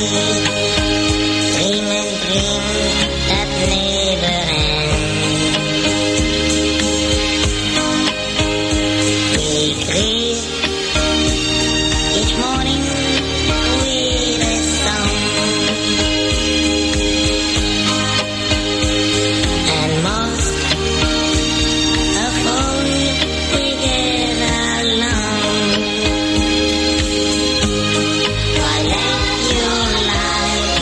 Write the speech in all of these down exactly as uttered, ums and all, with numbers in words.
dream and dream that never ends. We greet each morning with a song, and most of all we get along. Why let your life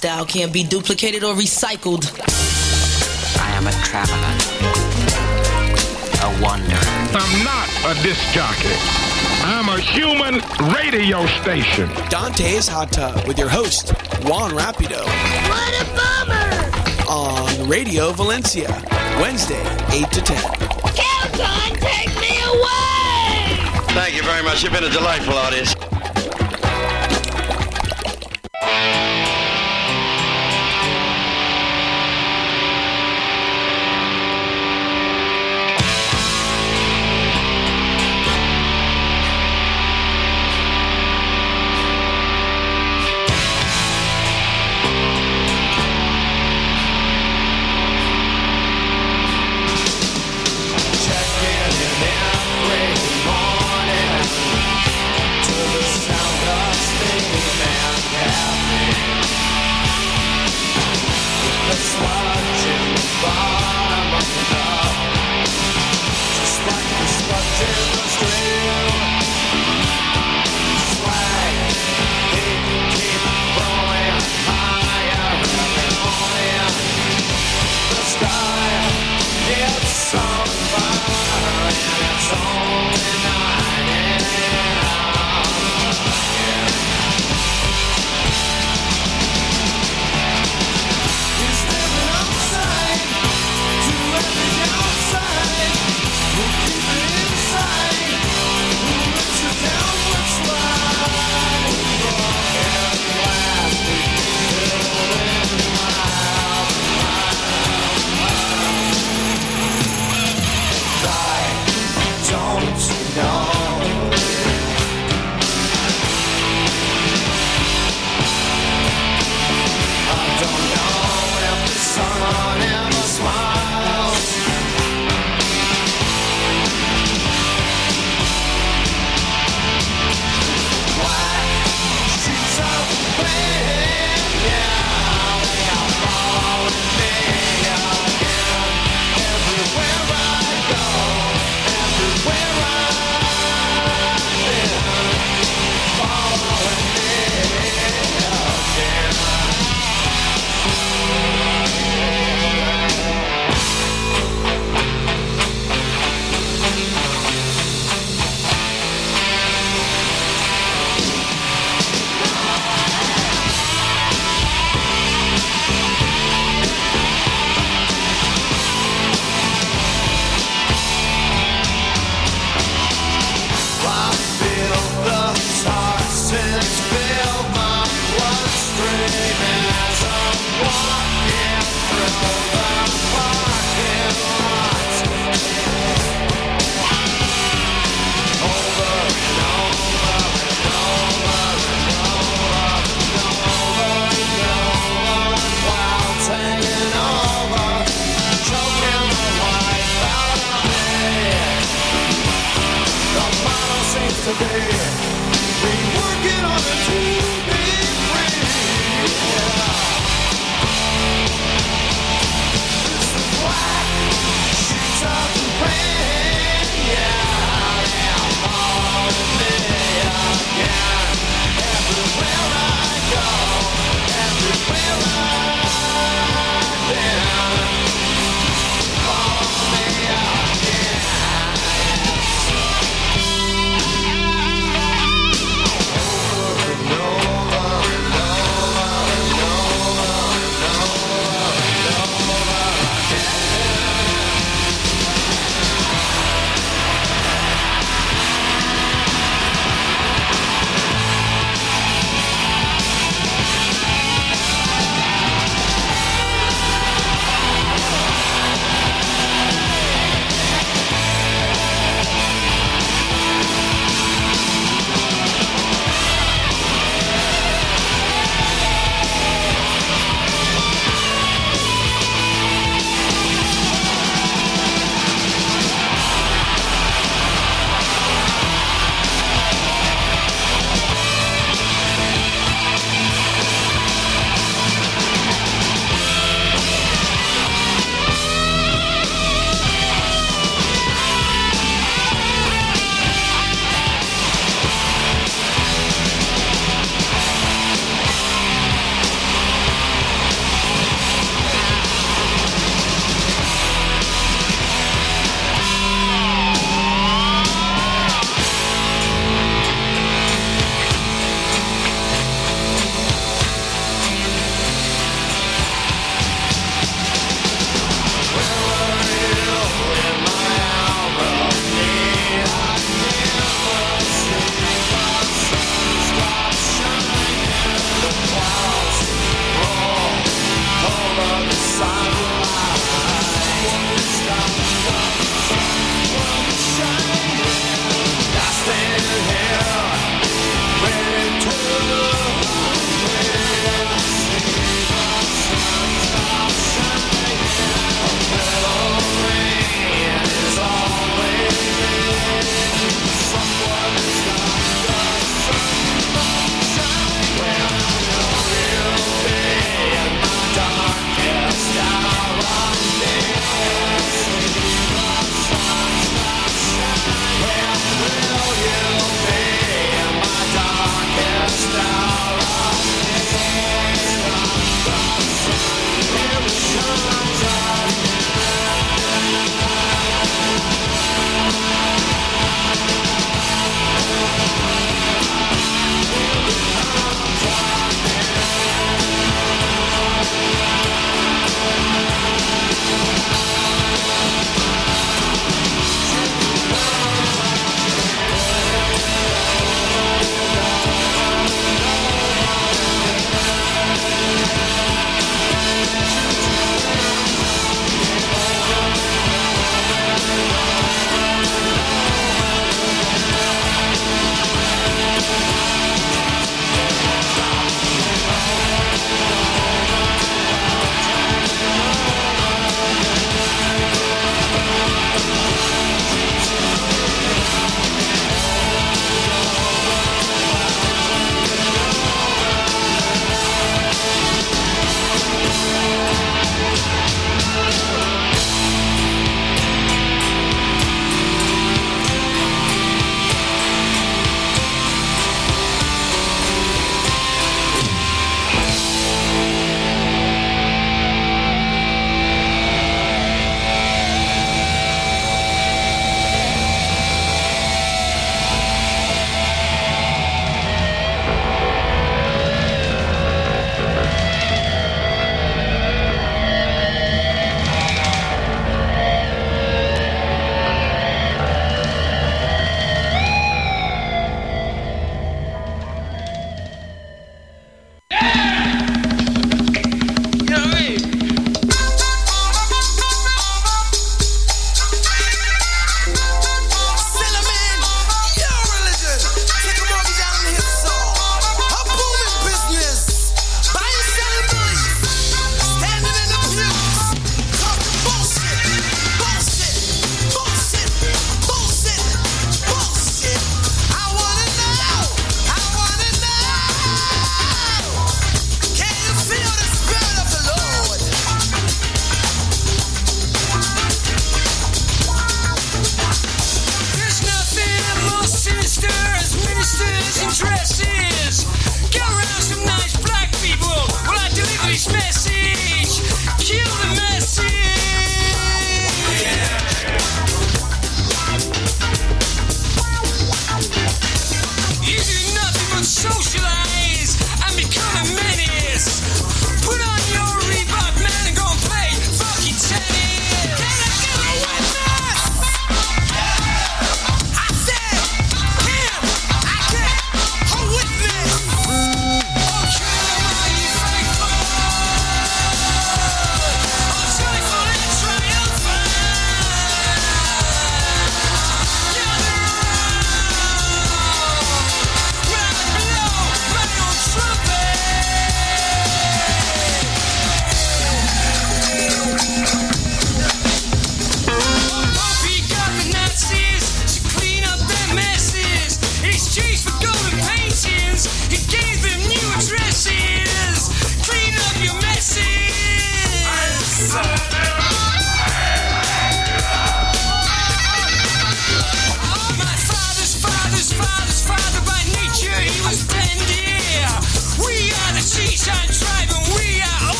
style can't be duplicated or recycled. I am a traveler, a wanderer. I'm not a disc jockey. I'm a human radio station. Dante's Hot Tub with your host, Juan Rapido. What a bummer! On Radio Valencia, Wednesday, eight to ten. Kelton, take me away! Thank you very much. You've been a delightful audience. To the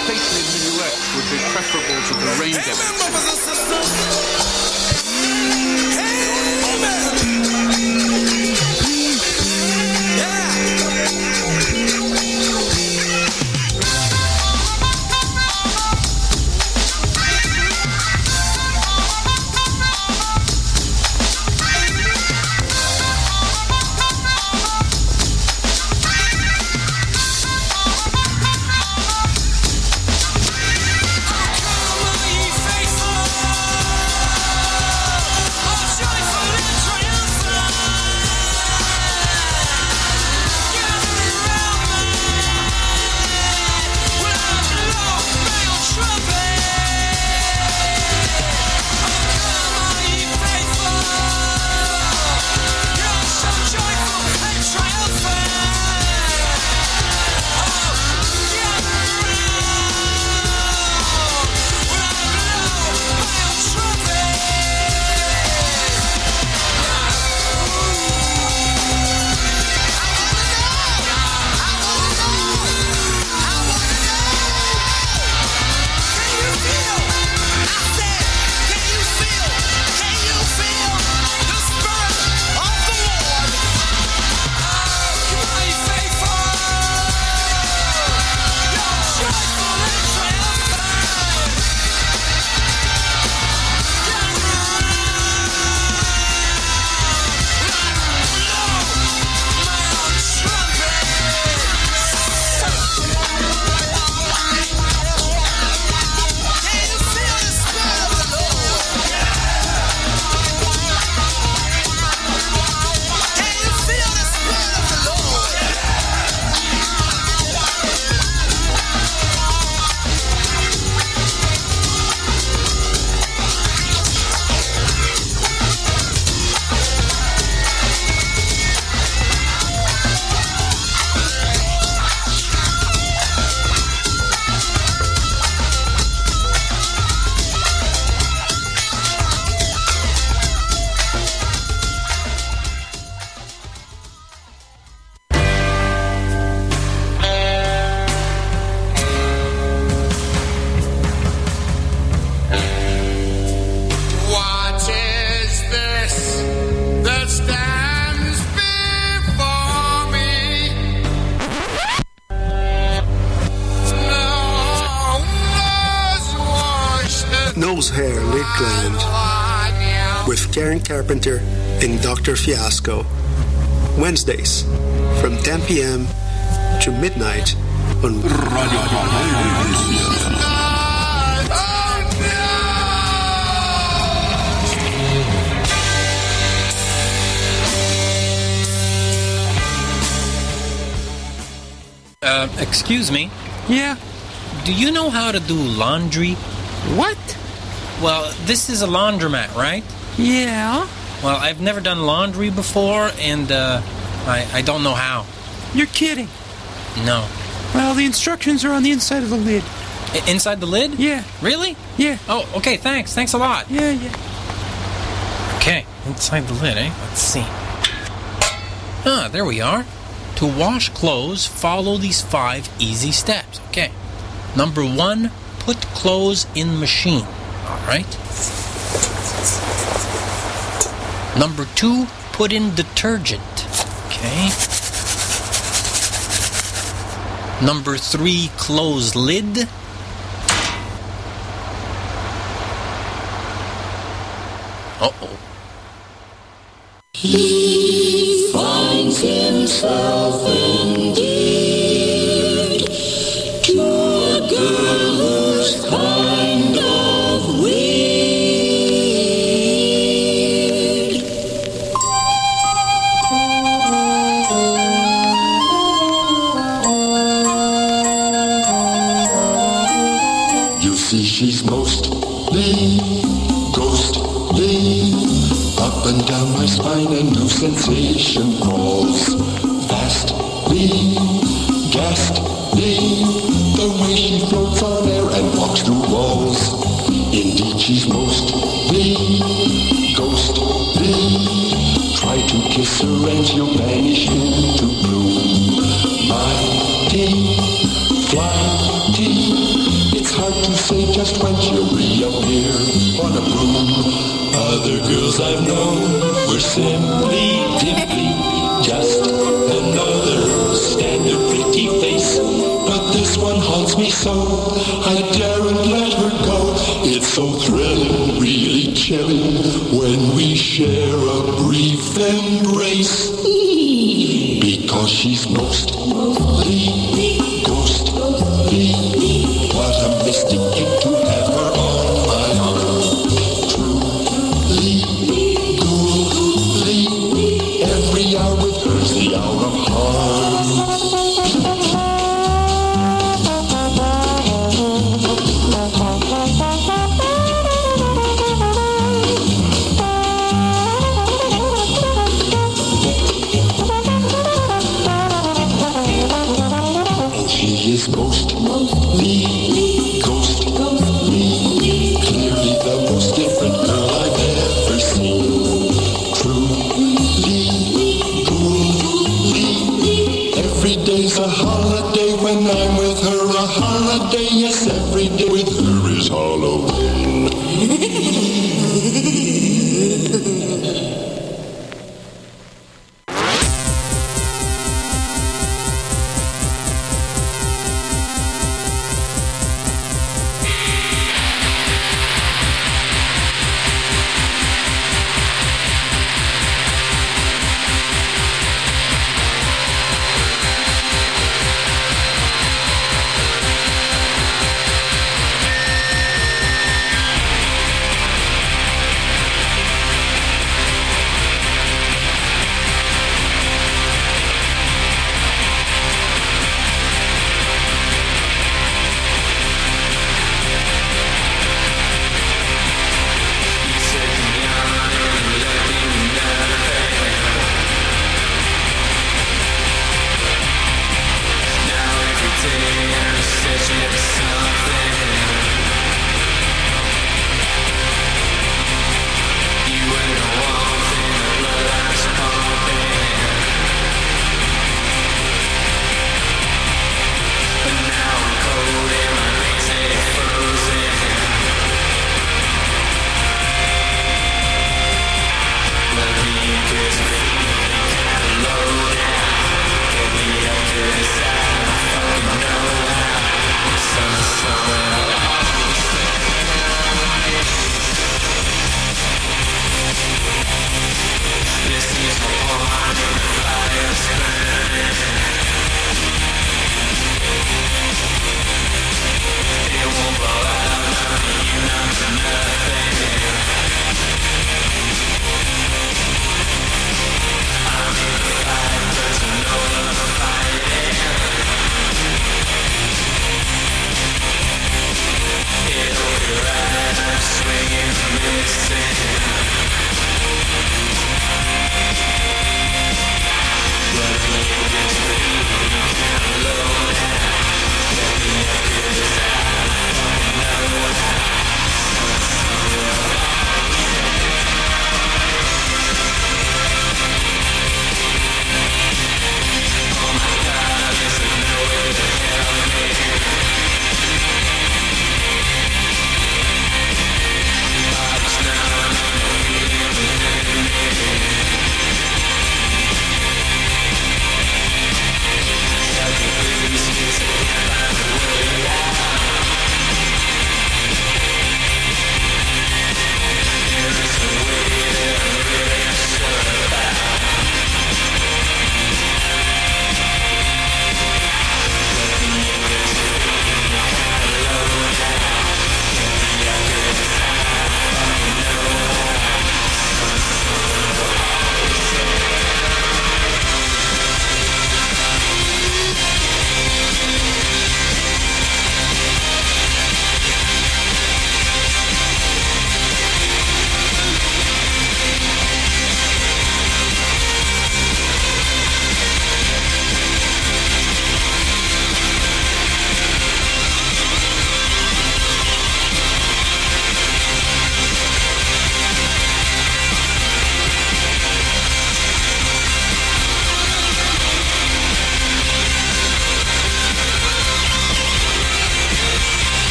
stately minuet would be preferable to the rain dance. Nose Hair Lid Gland with Karen Carpenter and Doctor Fiasco. Wednesdays from ten p.m. to midnight on Radio Valencia. Uh, excuse me. Yeah? Do you know how to do laundry? What? Well, this is a laundromat, right? Yeah? Well, I've never done laundry before, and uh, I, I don't know how. You're kidding. No. Well, the instructions are on the inside of the lid. I- inside the lid? Yeah. Really? Yeah. Oh, okay, thanks. Thanks a lot. Yeah, yeah. Okay, inside the lid, eh? Let's see. Ah, there we are. To wash clothes, follow these five easy steps. Okay. Number one, put clothes in machine. All right. Number two, put in detergent. Okay. Number three, close lid. Uh-oh. He finds himself indeed to a girl who's kind of weird. You see, she's mostly ghostly. Up and down my spine a new sensation crawls. Vastly, ghastly, the way she floats on air and walks through walls. Indeed, she's mostly ghostly. Try to kiss her and you'll vanish into bloom. Mighty, flighty, just when she'll reappear on a broom. Other girls I've known were simply dimply, just another standard pretty face. But this one haunts me so, I daren't let her go. It's so thrilling, really chilling, when we share a brief embrace. Because she's mostly ghostly. What a mystic gift to have her on my arm. Truly, ghouly, every hour with her's the hour of harm. She is mostly ghostly, clearly the most different girl I've ever seen. Truly, ghouly, every day's a holiday when I'm with her. A holiday, yes, every day with her is Halloween.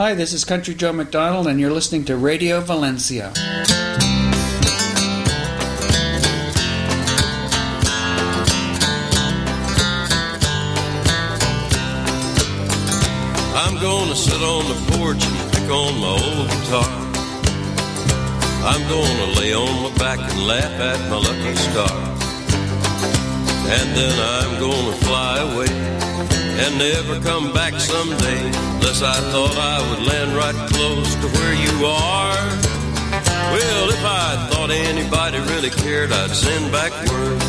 Hi, this is Country Joe McDonald, and you're listening to Radio Valencia. I'm gonna sit on the porch and pick on my old guitar. I'm gonna lay on my back and laugh at my lucky star. And then I'm gonna fly away and never come back someday, unless I thought I would land right close to where you are. Well, if I thought anybody really cared, I'd send back word,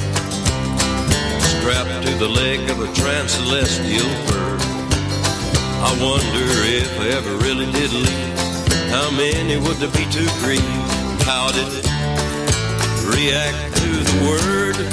strapped to the leg of a trans-celestial bird. I wonder if I ever really did leave, how many would there be to grieve? How did it react to the word?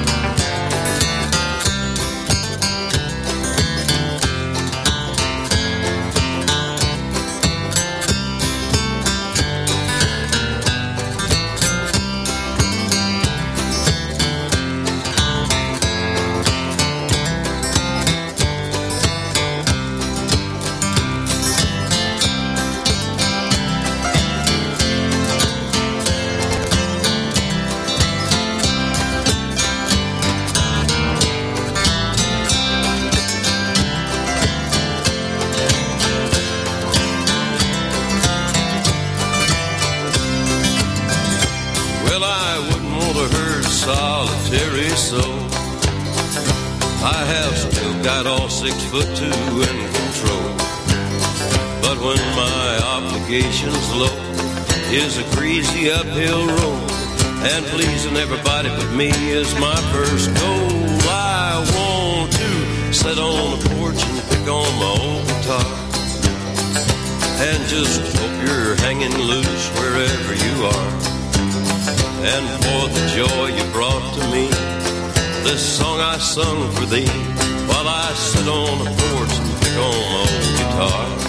Solitary soul, I have still got all six foot two in control. But when my obligations low is a greasy uphill road, and pleasing everybody but me is my first goal. I want to sit on the porch and pick on my old guitar, and just hope you're hanging loose wherever you are. And for the joy you brought to me, this song I sung for thee, while I sit on the porch and pick on my old guitar.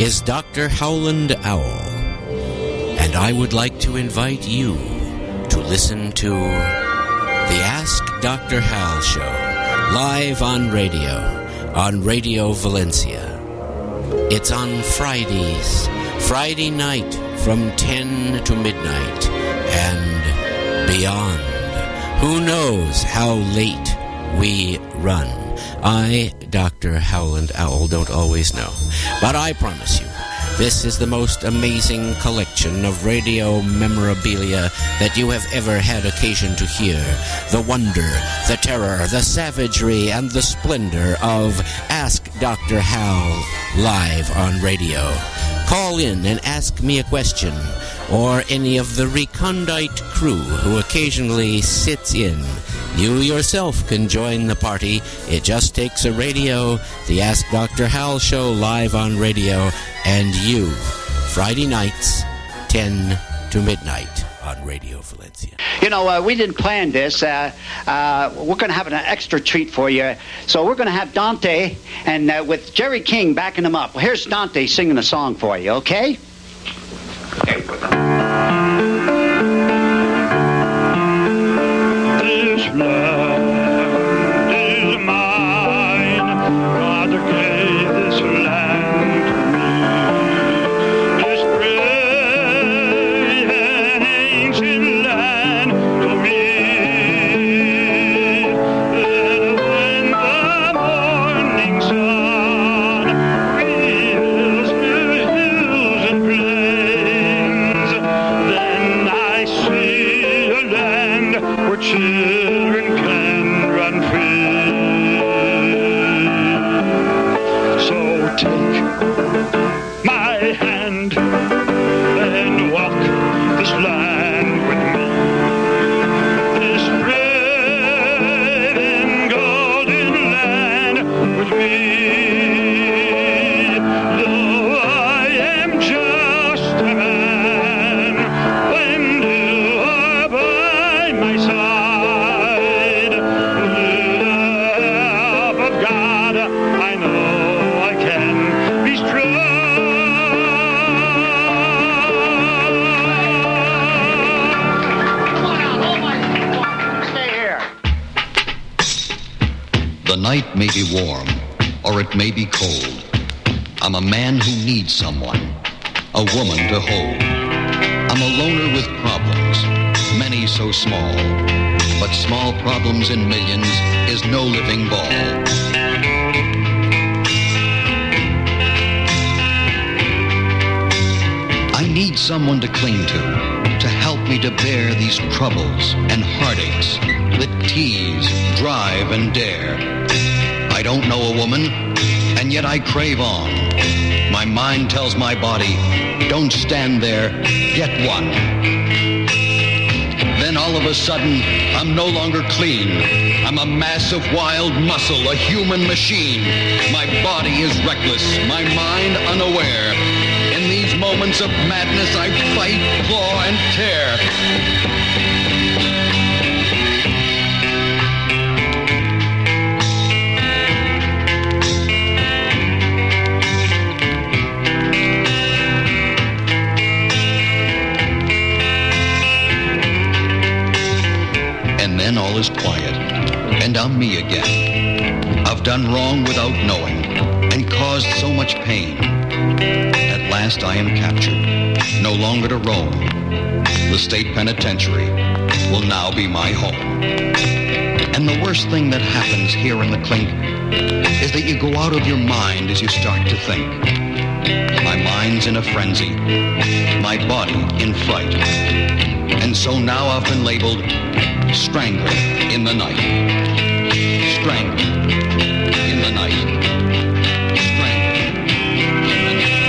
is Doctor Howland Owl, and I would like to invite you to listen to the Ask Doctor Hal Show, live on radio, on Radio Valencia. It's on Fridays, Friday night from ten to midnight, and beyond. Who knows how late we run? I, Doctor Howland Owl, don't always know. But I promise you, this is the most amazing collection of radio memorabilia that you have ever had occasion to hear. The wonder, the terror, the savagery, and the splendor of Ask Doctor Hal live on radio. Call in and ask me a question, or any of the recondite crew who occasionally sits in. You yourself can join the party. It just takes a radio, the Ask Doctor Hal Show live on radio, and you. Friday nights, ten to midnight on Radio Valencia. You know, uh, we didn't plan this. Uh, uh, we're going to have an extra treat for you. So we're going to have Dante, and uh, with Jerry King backing him up. Well, here's Dante singing a song for you, okay? Okay, with This land is mine. God gave this land to me. This great and ancient land to me. And when the morning sun reveals new hills and plains, then I see a land where children can run free. So take my hand and walk this land with me. This red and golden land with me. Though I am just a man, when you are by my side, with the help of God, I know I can be strong. Stay here. The night may be warm, or it may be cold. I'm a man who needs someone, a woman to hold. I'm a loner with problems, many so small. But small problems in millions is no living ball. I need someone to cling to, to help me to bear these troubles and heartaches that tease, drive, and dare. I don't know a woman, and yet I crave on. My mind tells my body, don't stand there, get one. Then all of a sudden, I'm no longer clean. I'm a mass of wild muscle, a human machine. My body is reckless, my mind unaware. In these moments of madness, I fight, claw, and tear. And then all is quiet, and I'm me again. I've done wrong without knowing, and caused so much pain. At last I am captured, no longer to roam. The state penitentiary will now be my home. And the worst thing that happens here in the clink is that you go out of your mind as you start to think. My mind's in a frenzy, my body in fright. And so now I've been labeled Strangler in the Night. Strangler in the Night. Strangler in the Night.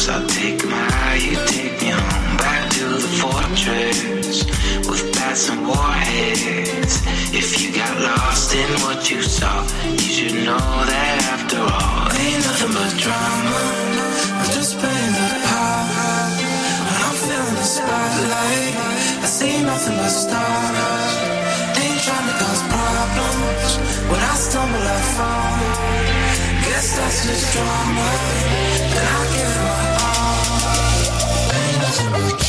homes. I'll take my eye, you take me home. Back to the fortress with bats and warheads. If you got lost in what you saw, you should know that after all, ain't nothing but drama. I'm just playing the part. When I'm feeling the spotlight, I see nothing but stars. Ain't trying to cause problems. When I stumble, I fall. Guess that's just drama. And I give it my all. Ain't nothing but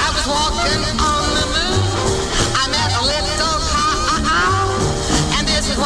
walking on the moon, I met a little cow, and this is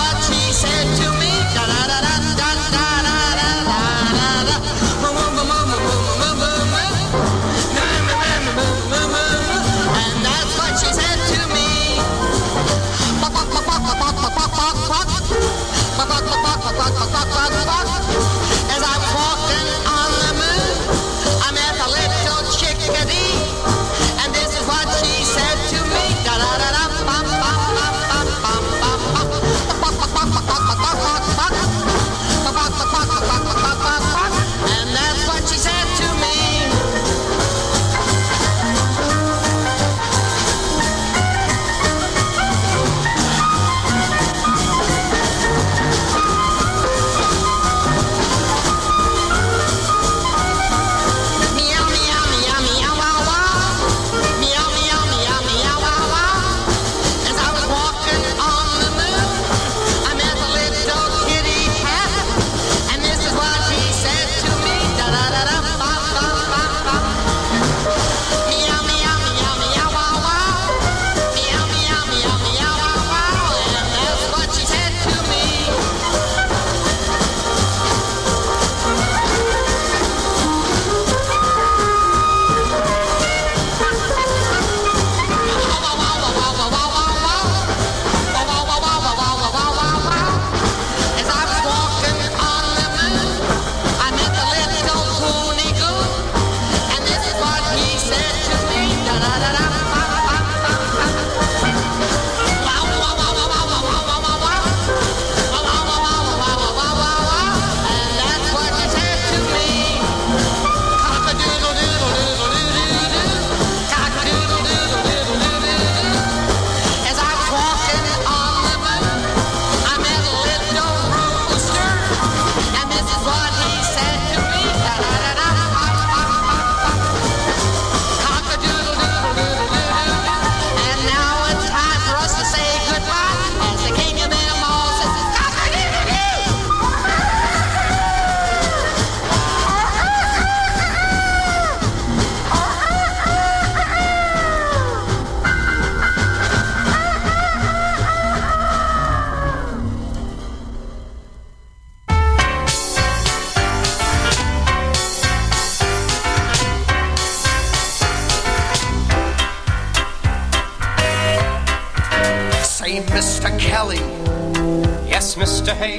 Yes, Mister Hayes.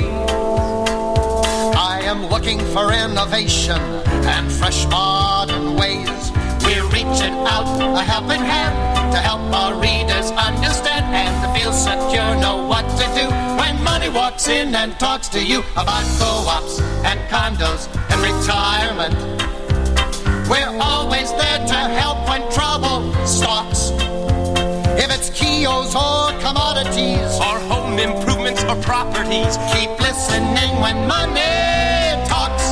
I am looking for innovation and fresh modern ways. We're reaching out a helping hand to help our readers understand and to feel secure, know what to do when money walks in and talks to you about co-ops and condos and retirement. We're always there to help when trouble stalks. If it's kiosks or commodities, or home improvements or properties, keep listening when money talks.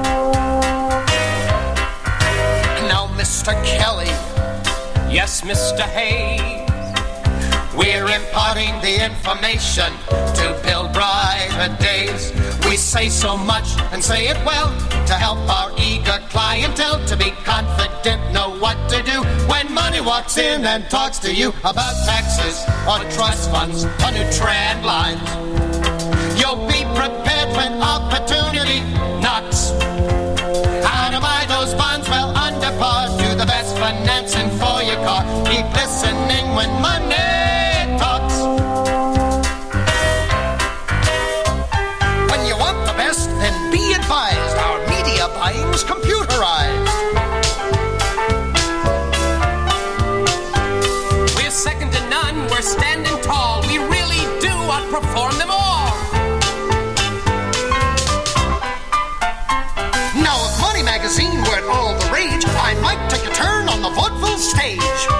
Now, Mister Kelly. Yes, Mister Hayes. We're imparting the information to build brighter days. We say so much and say it well to help our eager clientele to be confident, know what to do when money walks in and talks to you about taxes or trust funds or new trend lines. You'll be prepared when opportunity knocks. How to buy those bonds well under par, do the best financing for your car. Keep listening when money talks. When you want the best, then be advised. Our media buying's computerized. We're second to none. We're standing tall. We really do outperform them all. Now, if Money Magazine were at all the rage, I might take a turn on the vaudeville stage.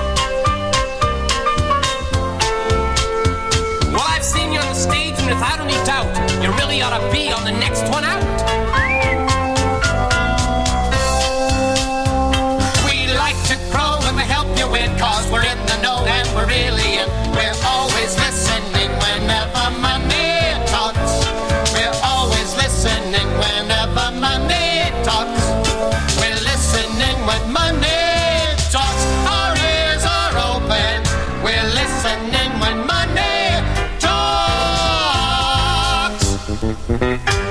Well, I've seen you on the stage, and without any doubt, you really ought to be on the next one out. We like to grow and we help you win, cause we're in the know and we're really in. We're always listening whenever money talks. We're always listening whenever money talks. We're listening when money talks. Our ears are open. We're listening when money talks.